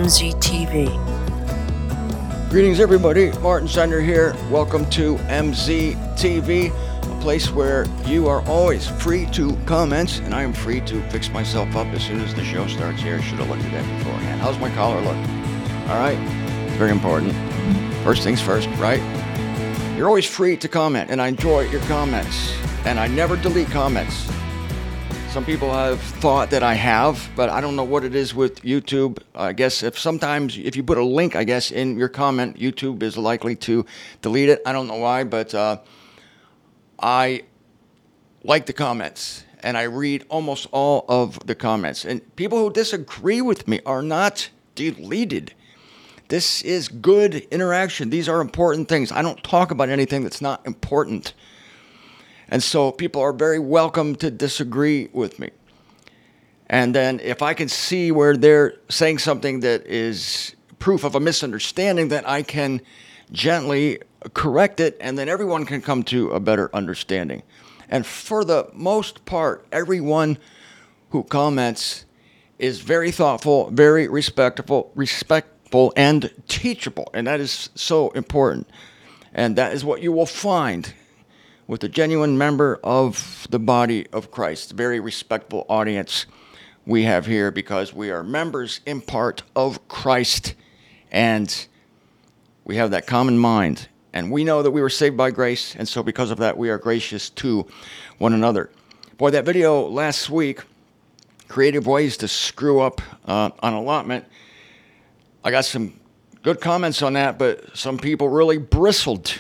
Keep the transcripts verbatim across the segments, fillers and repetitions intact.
M Z T V. Greetings, everybody. Martin Sender here. Welcome to M Z T V, a place where you are always free to comment, and I am free to fix myself up as soon as the show starts here. I should have looked at that beforehand. How's my collar look? All right. It's very important. First things first, right? You're always free to comment, and I enjoy your comments, and I never delete comments. Some people have thought that I have, but I don't know what it is with YouTube. I guess if sometimes if you put a link, I guess, in your comment, YouTube is likely to delete it. I don't know why, but uh, I like the comments, and I read almost all of the comments. And people who disagree with me are not deleted. This is good interaction. These are important things. I don't talk about anything that's not important. And so people are very welcome to disagree with me. And then if I can see where they're saying something that is proof of a misunderstanding, then I can gently correct it, and then everyone can come to a better understanding. And for the most part, everyone who comments is very thoughtful, very respectful, respectful, and teachable. And that is so important. And that is what you will find with a genuine member of the body of Christ. Very respectful audience we have here because we are members in part of Christ, and we have that common mind. And we know that we were saved by grace, and so because of that, we are gracious to one another. Boy, that video last week, creative ways to screw up uh, on allotment, I got some good comments on that, but some people really bristled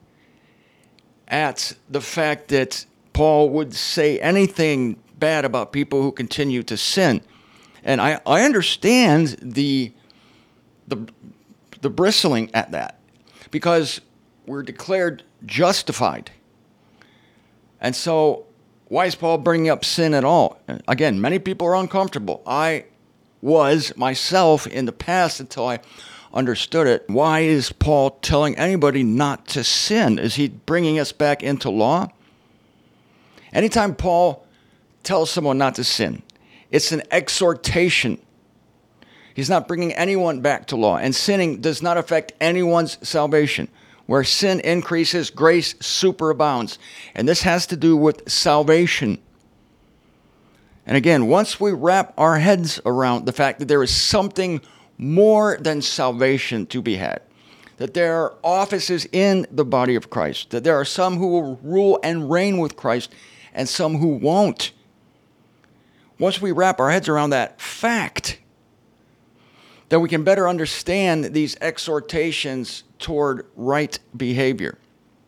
at the fact that Paul would say anything bad about people who continue to sin. And I, I understand the, the, the bristling at that, because we're declared justified. And so why is Paul bringing up sin at all? Again, many people are uncomfortable. I was myself in the past until I understood it. Why is Paul telling anybody not to sin? Is he bringing us back into law? Anytime Paul tells someone not to sin, it's an exhortation. He's not bringing anyone back to law. And sinning does not affect anyone's salvation. Where sin increases, grace superabounds. And this has to do with salvation. And again, once we wrap our heads around the fact that there is something more than salvation to be had, that there are offices in the body of Christ, that there are some who will rule and reign with Christ and some who won't. Once we wrap our heads around that fact, then we can better understand these exhortations toward right behavior.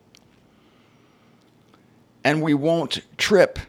And we won't trip.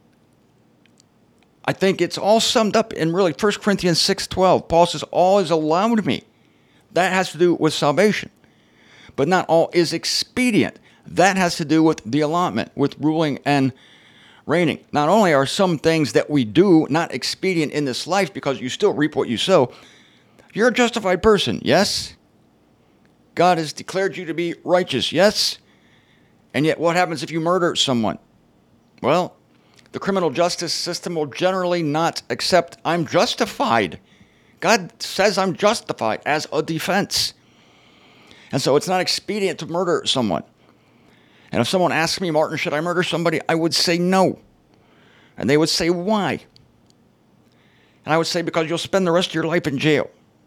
I think it's all summed up in really First Corinthians six twelve. Paul says, all is allowed me. That has to do with salvation. But not all is expedient. That has to do with the allotment, with ruling and reigning. Not only are some things that we do not expedient in this life because you still reap what you sow, you're a justified person, yes? God has declared you to be righteous, yes? And yet what happens if you murder someone? Well, the criminal justice system will generally not accept I'm justified. God says I'm justified as a defense. And so it's not expedient to murder someone. And if someone asks me, Martin, should I murder somebody? I would say no. And they would say, why? And I would say, because you'll spend the rest of your life in jail.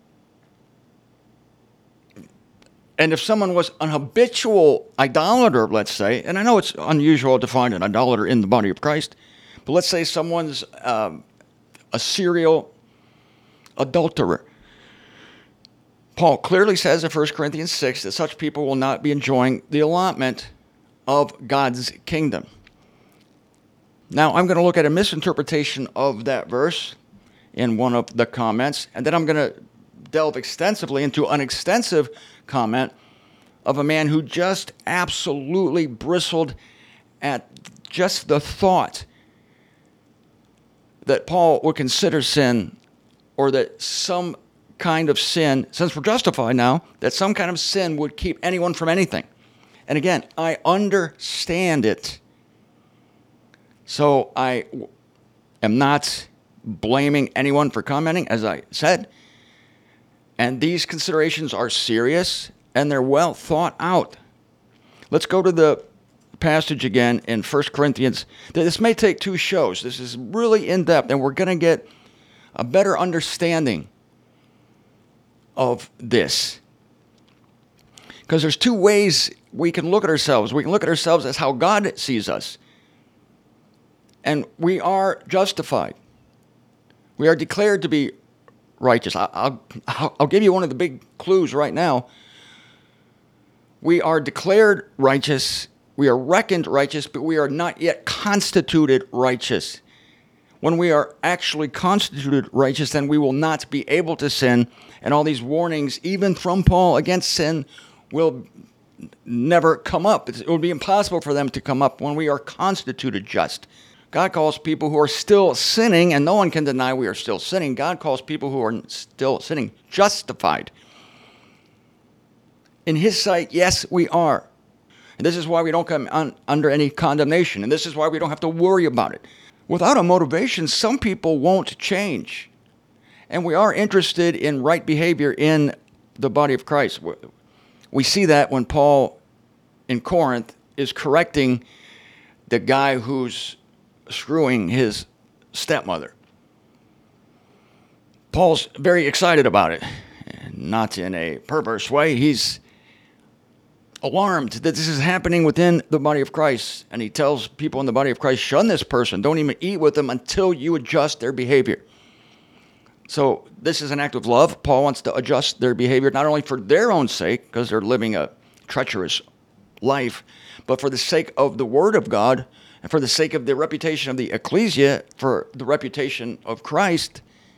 And if someone was an habitual idolater, let's say, and I know it's unusual to find an idolater in the body of Christ, but let's say someone's um, a serial adulterer. Paul clearly says in First Corinthians six that such people will not be enjoying the allotment of God's kingdom. Now, I'm going to look at a misinterpretation of that verse in one of the comments, and then I'm going to delve extensively into an extensive comment of a man who just absolutely bristled at just the thought that Paul would consider sin, or that some kind of sin, since we're justified now, that some kind of sin would keep anyone from anything. And again, I understand it. So I am not blaming anyone for commenting, as I said. And these considerations are serious and they're well thought out. Let's go to the passage again in First Corinthians. This may take two shows. This is really in-depth, and we're going to get a better understanding of this. Because there's two ways we can look at ourselves. We can look at ourselves as how God sees us. And we are justified. We are declared to be righteous. I'll, I'll, I'll give you one of the big clues right now. We are declared righteous. We are reckoned righteous, but we are not yet constituted righteous. When we are actually constituted righteous, then we will not be able to sin. And all these warnings, even from Paul against sin, will never come up. It will be impossible for them to come up when we are constituted just. God calls people who are still sinning, and no one can deny we are still sinning. God calls people who are still sinning justified. In his sight, yes, we are. And this is why we don't come un- under any condemnation. And this is why we don't have to worry about it. Without a motivation, some people won't change. And we are interested in right behavior in the body of Christ. We see that when Paul in Corinth is correcting the guy who's screwing his stepmother. Paul's very excited about it. Not in a perverse way. He's alarmed that this is happening within the body of Christ. And he tells people in the body of Christ, shun this person. Don't even eat with them until you adjust their behavior. So this is an act of love. Paul wants to adjust their behavior, not only for their own sake, because they're living a treacherous life, but for the sake of the Word of God, and for the sake of the reputation of the ecclesia, for the reputation of Christ.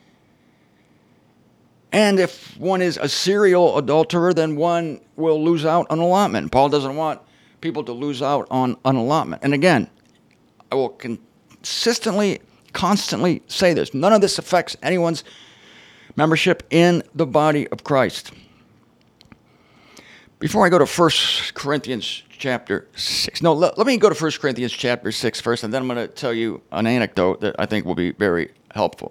And if one is a serial adulterer, then one will lose out on allotment. Paul doesn't want people to lose out on an allotment. And again, I will consistently, constantly say this. None of this affects anyone's membership in the body of Christ. Before I go to First Corinthians chapter six, no, let, let me go to First Corinthians chapter six first, and then I'm going to tell you an anecdote that I think will be very helpful.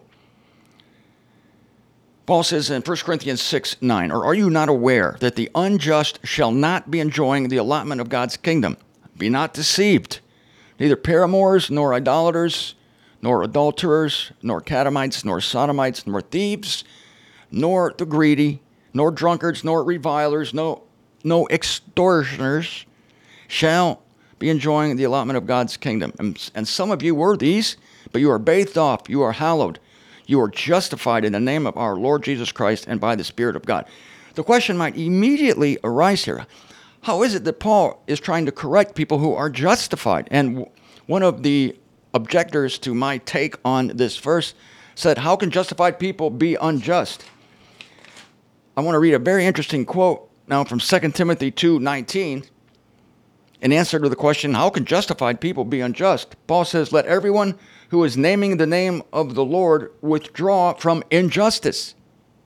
Paul says in First Corinthians six nine, or are you not aware that the unjust shall not be enjoying the allotment of God's kingdom? Be not deceived. Neither paramours, nor idolaters, nor adulterers, nor catamites, nor sodomites, nor thieves, nor the greedy, nor drunkards, nor revilers, no, no extortioners shall be enjoying the allotment of God's kingdom. And, and some of you were these, but you are bathed off, you are hallowed. You are justified in the name of our Lord Jesus Christ and by the Spirit of God. The question might immediately arise here. How is it that Paul is trying to correct people who are justified? And one of the objectors to my take on this verse said, how can justified people be unjust? I want to read a very interesting quote now from Second Timothy two nineteen. In answer to the question, how can justified people be unjust? Paul says, let everyone who is naming the name of the Lord withdraw from injustice.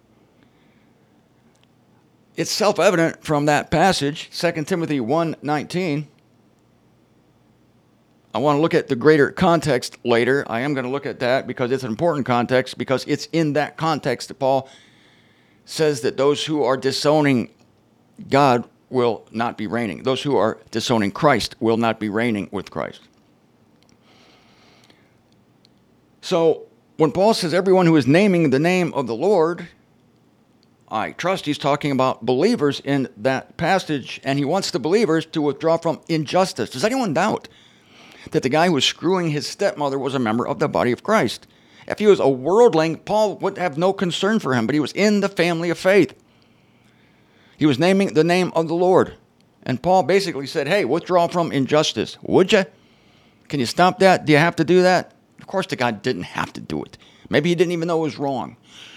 It's self-evident from that passage, Second Timothy one nineteen. I want to look at the greater context later. I am going to look at that because it's an important context, because it's in that context that Paul says that those who are disowning God will not be reigning. Those who are disowning Christ will not be reigning with Christ. So when Paul says everyone who is naming the name of the Lord, I trust he's talking about believers in that passage, and he wants the believers to withdraw from injustice. Does anyone doubt that the guy who was screwing his stepmother was a member of the body of Christ? If he was a worldling, Paul would have no concern for him, but he was in the family of faith. He was naming the name of the Lord. And Paul basically said, hey, withdraw from injustice. Would you? Can you stop that? Do you have to do that? Of course the guy didn't have to do it. Maybe he didn't even know it was wrong.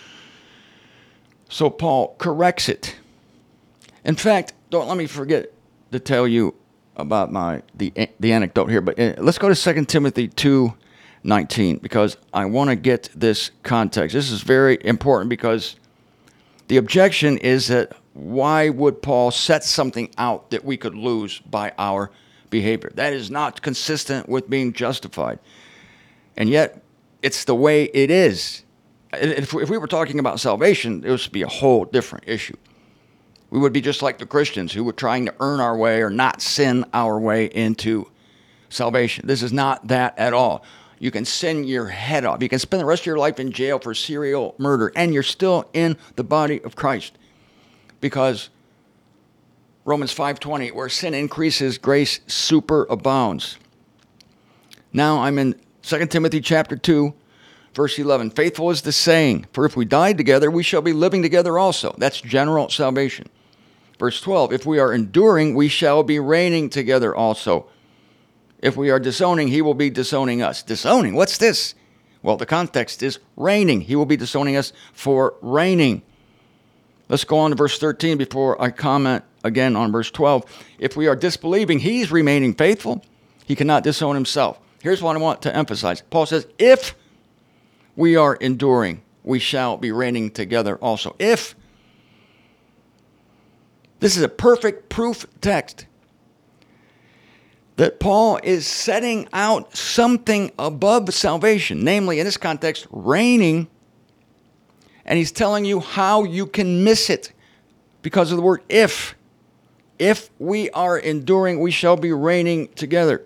So Paul corrects it. In fact, don't let me forget to tell you about my the the anecdote here, but let's go to Second Timothy two nineteen, because I want to get this context. This is very important, because the objection is that why would Paul set something out that we could lose by our behavior? That is not consistent with being justified. And yet, it's the way it is. If, if we were talking about salvation, it would be a whole different issue. We would be just like the Christians who were trying to earn our way or not sin our way into salvation. This is not that at all. You can sin your head off. You can spend the rest of your life in jail for serial murder, and you're still in the body of Christ. Because Romans five twenty, where sin increases, grace superabounds. Now I'm in Second Timothy chapter two, verse eleven. Faithful is the saying, for if we die together, we shall be living together also. That's general salvation. Verse twelve, if we are enduring, we shall be reigning together also. If we are disowning, he will be disowning us. Disowning, what's this? Well, the context is reigning. He will be disowning us for reigning. Let's go on to verse thirteen before I comment again on verse twelve. If we are disbelieving, he's remaining faithful. He cannot disown himself. Here's what I want to emphasize. Paul says, if we are enduring, we shall be reigning together also. If. This is a perfect proof text that Paul is setting out something above salvation, namely, in this context, reigning, and he's telling you how you can miss it because of the word if. If we are enduring, we shall be reigning together.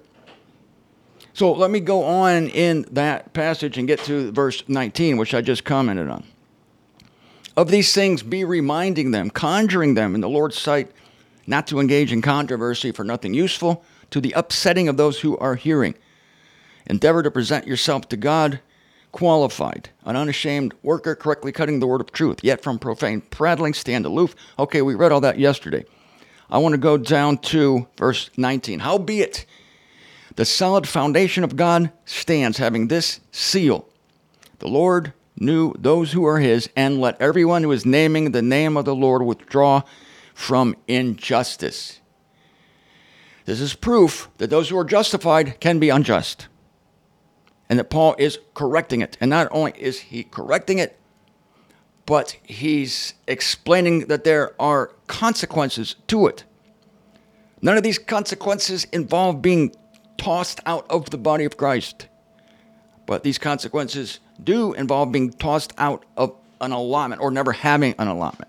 So let me go on in that passage and get to verse nineteen, which I just commented on. Of these things be reminding them, conjuring them in the Lord's sight, not to engage in controversy for nothing useful, to the upsetting of those who are hearing. Endeavor to present yourself to God qualified, an unashamed worker, correctly cutting the word of truth, yet from profane prattling stand aloof. Okay, we read all that yesterday. I want to go down to verse nineteen. Howbeit, the solid foundation of God stands, having this seal. The Lord knew those who are his, and let everyone who is naming the name of the Lord withdraw from injustice. This is proof that those who are justified can be unjust, and that Paul is correcting it. And not only is he correcting it, but he's explaining that there are consequences to it. None of these consequences involve being tossed out of the body of Christ, but these consequences do involve being tossed out of an allotment or never having an allotment.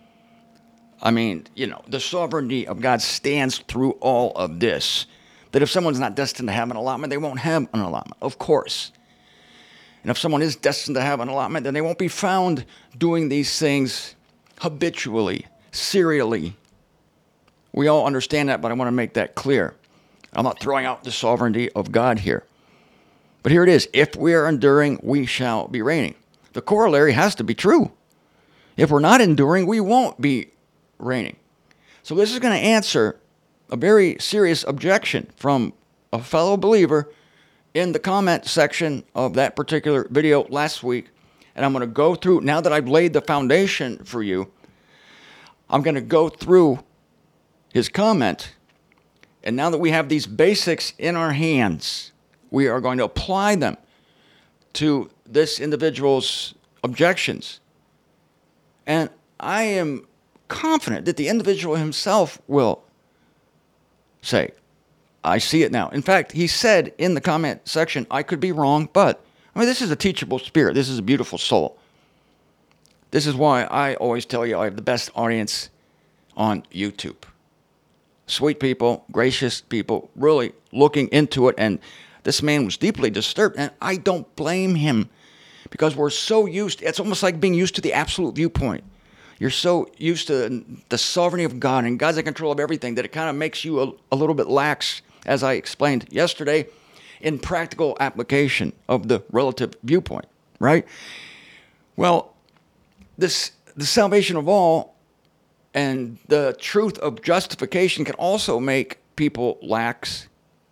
I mean, you know, the sovereignty of God stands through all of this. That if someone's not destined to have an allotment, they won't have an allotment, of course. And if someone is destined to have an allotment, then they won't be found doing these things habitually, serially. We all understand that, but I want to make that clear. I'm not throwing out the sovereignty of God here. But here it is. If we are enduring, we shall be reigning. The corollary has to be true. If we're not enduring, we won't be reigning. So this is going to answer a very serious objection from a fellow believer in the comment section of that particular video last week. And I'm going to go through, now that I've laid the foundation for you, I'm going to go through his comment. And now that we have these basics in our hands, we are going to apply them to this individual's objections. And I am confident that the individual himself will say, I see it now. In fact, he said in the comment section, I could be wrong, but I mean, this is a teachable spirit. This is a beautiful soul. This is why I always tell you I have the best audience on YouTube. Sweet people, gracious people, really looking into it. And this man was deeply disturbed, and I don't blame him because we're so used, it's almost like being used to the absolute viewpoint. You're so used to the sovereignty of God, and God's in control of everything, that it kind of makes you a, a little bit lax, as I explained yesterday, in practical application of the relative viewpoint, right? Well, this the salvation of all and the truth of justification can also make people lax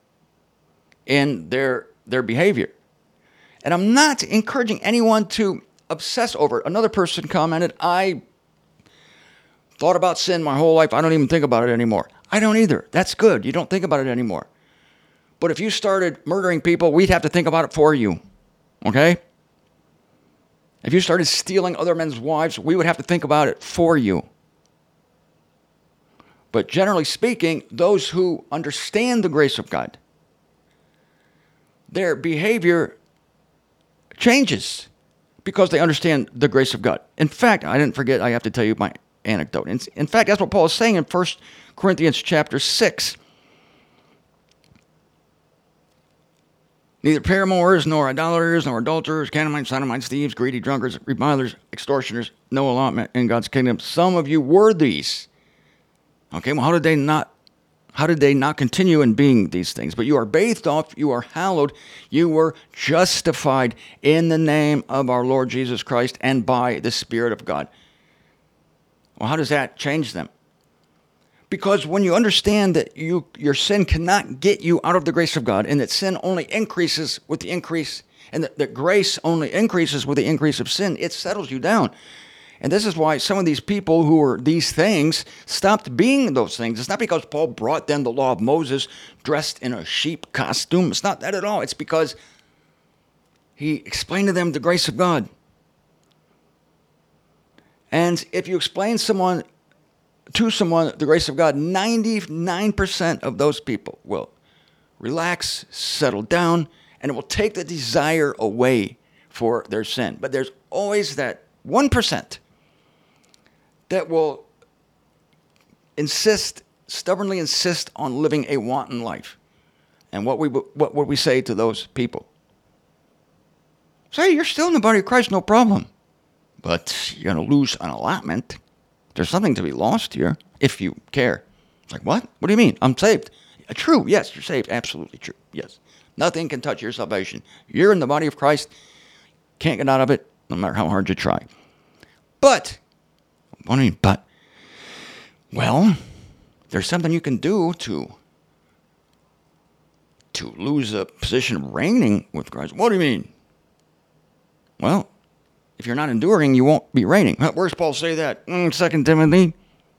in their their behavior. And I'm not encouraging anyone to obsess over it. Another person commented, I thought about sin my whole life. I don't even think about it anymore. I don't either. That's good. You don't think about it anymore. But if you started murdering people, we'd have to think about it for you. Okay? If you started stealing other men's wives, we would have to think about it for you. But generally speaking, those who understand the grace of God, their behavior changes because they understand the grace of God. In fact, I didn't forget, I have to tell you my anecdote. In, in fact, that's what Paul is saying in First Corinthians chapter six. Neither paramours, nor idolaters, nor adulterers, Canaanites, sodomites, thieves, greedy, drunkards, revilers, extortioners, no allotment in God's kingdom. Some of you were these. Okay, well, how did they not, how did they not continue in being these things? But you are bathed off, you are hallowed, you were justified in the name of our Lord Jesus Christ and by the Spirit of God. Well, how does that change them? Because when you understand that you your sin cannot get you out of the grace of God, and that sin only increases with the increase, and that, that grace only increases with the increase of sin, it settles you down. And this is why some of these people who are these things stopped being those things. It's not because Paul brought them the law of Moses dressed in a sheep costume. It's not that at all. It's because he explained to them the grace of God. And if you explain someone to someone the grace of God, ninety-nine percent of those people will relax, settle down, and it will take the desire away for their sin. But there's always that one percent that will insist, stubbornly insist on living a wanton life. And what we what would we say to those people? Say, you're still in the body of Christ, no problem. But you're going to lose an allotment. There's something to be lost here, if you care. It's like, what? What do you mean? I'm saved. True, yes, you're saved. Absolutely true, yes. Nothing can touch your salvation. You're in the body of Christ. Can't get out of it, no matter how hard you try. But, what do you mean, but? Well, there's something you can do to, to lose a position of reigning with Christ. What do you mean? Well, if you're not enduring, you won't be reigning. Where's Paul say that? Mm, Second Timothy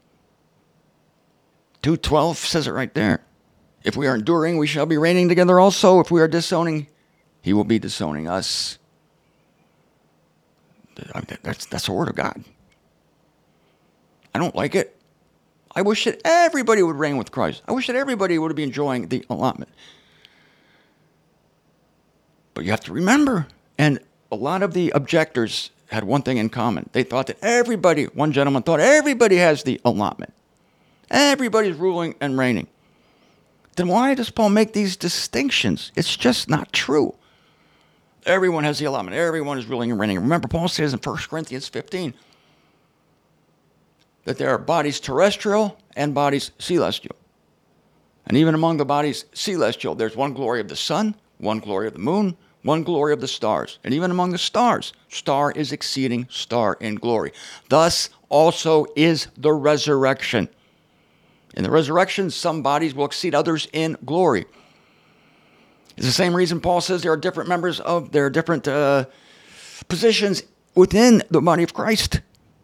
two twelve says it right there. If we are enduring, we shall be reigning together also. If we are disowning, he will be disowning us. That's, that's the word of God. I don't like it. I wish that everybody would reign with Christ. I wish that everybody would be enjoying the allotment. But you have to remember, and a lot of the objectors had one thing in common. They thought that everybody, one gentleman thought everybody has the allotment. Everybody's ruling and reigning. Then why does Paul make these distinctions? It's just not true. Everyone has the allotment. Everyone is ruling and reigning. Remember, Paul says in First Corinthians fifteen that there are bodies terrestrial and bodies celestial. And even among the bodies celestial, there's one glory of the sun, one glory of the moon, one glory of the stars. And even among the stars, star is exceeding star in glory. Thus also is the resurrection. In the resurrection, some bodies will exceed others in glory. It's the same reason Paul says there are different members of, there are different uh, positions within the body of Christ.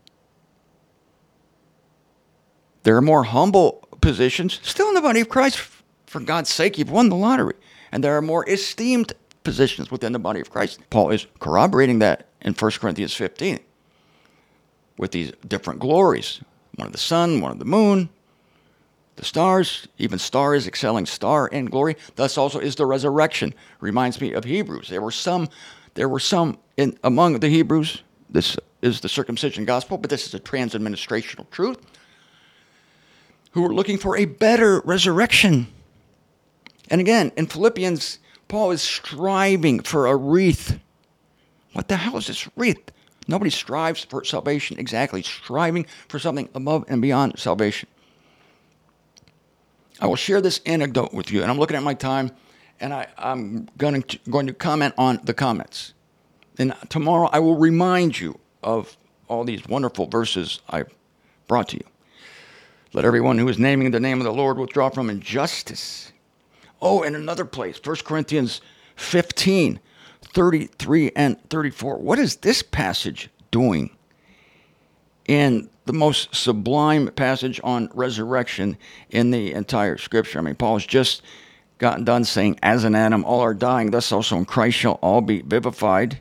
There are more humble positions still in the body of Christ. For God's sake, you've won the lottery. And there are more esteemed positions within the body of Christ. Paul is corroborating that in First Corinthians fifteen with these different glories. One of the sun, one of the moon, the stars, even star is excelling star in glory. Thus also is the resurrection. Reminds me of Hebrews. There were some, there were some in among the Hebrews. This is the circumcision gospel, but this is a trans-administrational truth, who were looking for a better resurrection. And again, in Philippians, Paul is striving for a wreath. What the hell is this wreath? Nobody strives for salvation exactly. Striving for something above and beyond salvation. I will share this anecdote with you, and I'm looking at my time, and I, I'm going to, going to comment on the comments. And tomorrow I will remind you of all these wonderful verses I've brought to you. Let everyone who is naming the name of the Lord withdraw from injustice. Oh, and another place, First Corinthians fifteen, thirty-three and thirty-four. What is this passage doing in the most sublime passage on resurrection in the entire Scripture? I mean, Paul's just gotten done saying, as in Adam all are dying, thus also in Christ shall all be vivified.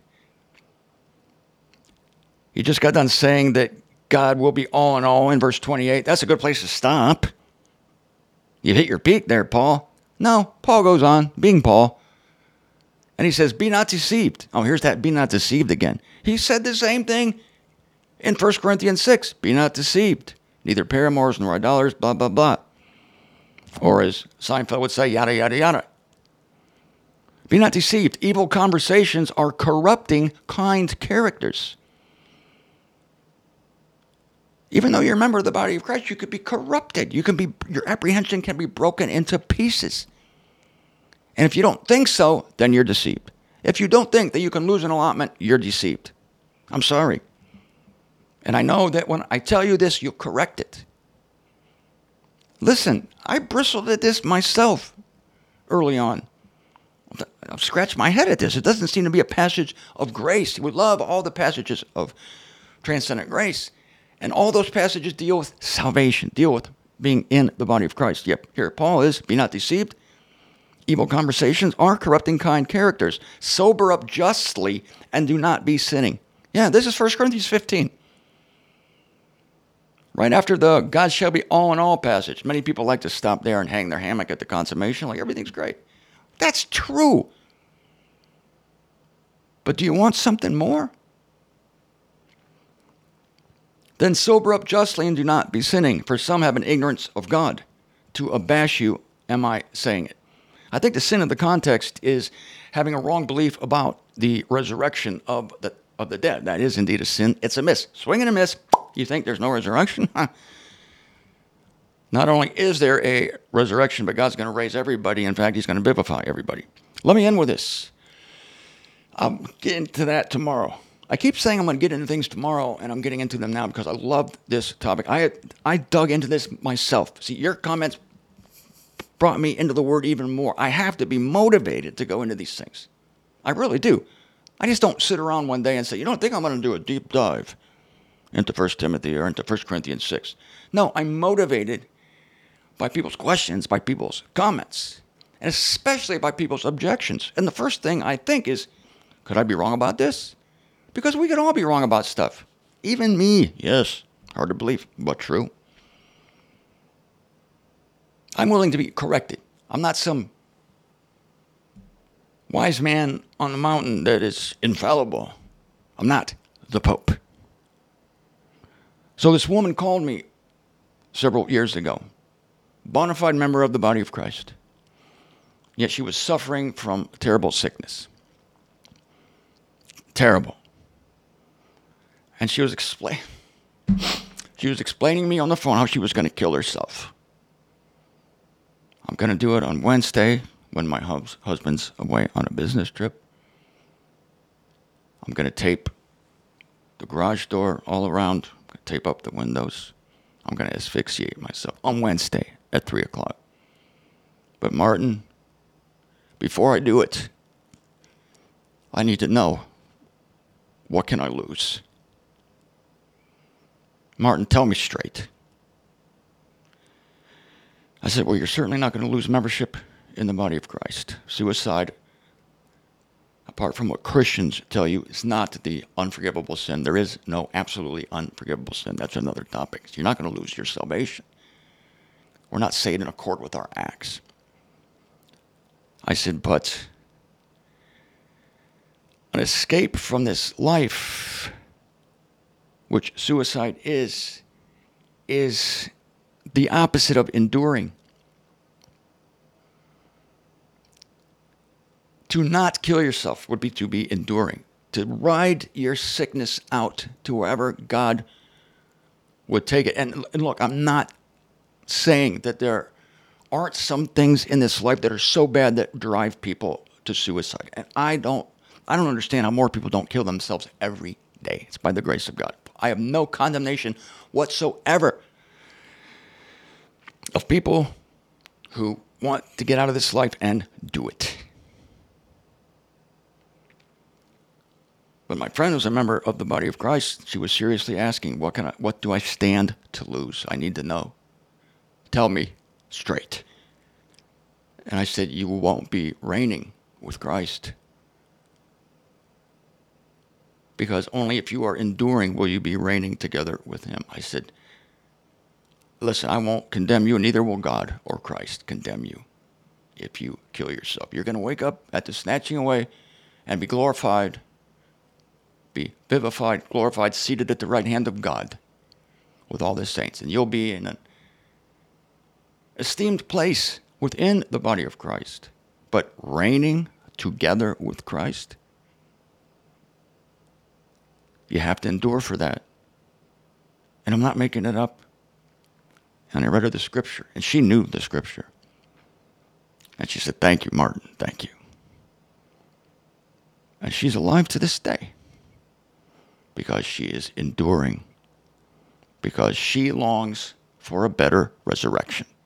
He just got done saying that God will be all in all in verse twenty-eight. That's a good place to stop. You hit your peak there, Paul. No, Paul goes on, being Paul. And he says, be not deceived. Oh, here's that be not deceived again. He said the same thing in First Corinthians six. Be not deceived. Neither paramours nor idolaters, blah, blah, blah. Or as Seinfeld would say, yada, yada, yada. Be not deceived. Evil conversations are corrupting kind characters. Even though you're a member of the body of Christ, you could be corrupted. You can be, your apprehension can be broken into pieces. And if you don't think so, then you're deceived. If you don't think that you can lose an allotment, you're deceived. I'm sorry. And I know that when I tell you this, you'll correct it. Listen, I bristled at this myself early on. I've scratched my head at this. It doesn't seem to be a passage of grace. We love all the passages of transcendent grace. And all those passages deal with salvation, deal with being in the body of Christ. Yep, here Paul is, be not deceived. Evil conversations are corrupting kind characters. Sober up justly and do not be sinning. Yeah, this is First Corinthians fifteen. Right after the God shall be all in all passage. Many people like to stop there and hang their hammock at the consummation, like everything's great. That's true. But do you want something more? Then sober up justly and do not be sinning, for some have an ignorance of God. To abash you, am I saying it? I think the sin of the context is having a wrong belief about the resurrection of the of the dead. That is indeed a sin. It's a miss. Swing and a miss. You think there's no resurrection? Not only is there a resurrection, but God's going to raise everybody. In fact, he's going to vivify everybody. Let me end with this. I'll get into that tomorrow. I keep saying I'm going to get into things tomorrow, and I'm getting into them now because I love this topic. I I dug into this myself. See, your comments brought me into the Word even more. I have to be motivated to go into these things. I really do. I just don't sit around one day and say, you know, I think I'm going to do a deep dive into First Timothy or into First Corinthians six. No, I'm motivated by people's questions, by people's comments, and especially by people's objections. And the first thing I think is, could I be wrong about this? Because we could all be wrong about stuff. Even me. Yes. Hard to believe, but true. I'm willing to be corrected. I'm not some wise man on the mountain that is infallible. I'm not the Pope. So this woman called me several years ago. Bona fide member of the body of Christ. Yet she was suffering from terrible sickness. Terrible. And she was explain, she was explaining to me on the phone how she was going to kill herself. I'm going to do it on Wednesday when my hus- husband's away on a business trip. I'm going to tape the garage door all around, I'm going to tape up the windows. I'm going to asphyxiate myself on Wednesday at three o'clock. But Martin, before I do it, I need to know, what can I lose? Martin, tell me straight. I said, well, you're certainly not going to lose membership in the body of Christ. Suicide, apart from what Christians tell you, is not the unforgivable sin. There is no absolutely unforgivable sin. That's another topic. So you're not going to lose your salvation. We're not saved in accord with our acts. I said, but an escape from this life, which suicide is, is the opposite of enduring. To not kill yourself would be to be enduring. To ride your sickness out to wherever God would take it. And, and look, I'm not saying that there aren't some things in this life that are so bad that drive people to suicide. And I don't, I don't understand how more people don't kill themselves every day. It's by the grace of God. I have no condemnation whatsoever of people who want to get out of this life and do it. But my friend was a member of the body of Christ. She was seriously asking, what can I, what do I stand to lose? I need to know. Tell me straight. And I said, you won't be reigning with Christ. Because only if you are enduring will you be reigning together with him. I said, listen, I won't condemn you, and neither will God or Christ condemn you if you kill yourself. You're going to wake up at the snatching away and be glorified, be vivified, glorified, seated at the right hand of God with all the saints. And you'll be in an esteemed place within the body of Christ, but reigning together with Christ. You have to endure for that. And I'm not making it up. And I read her the scripture, and she knew the scripture. And she said, thank you, Martin, thank you. And she's alive to this day because she is enduring, because she longs for a better resurrection.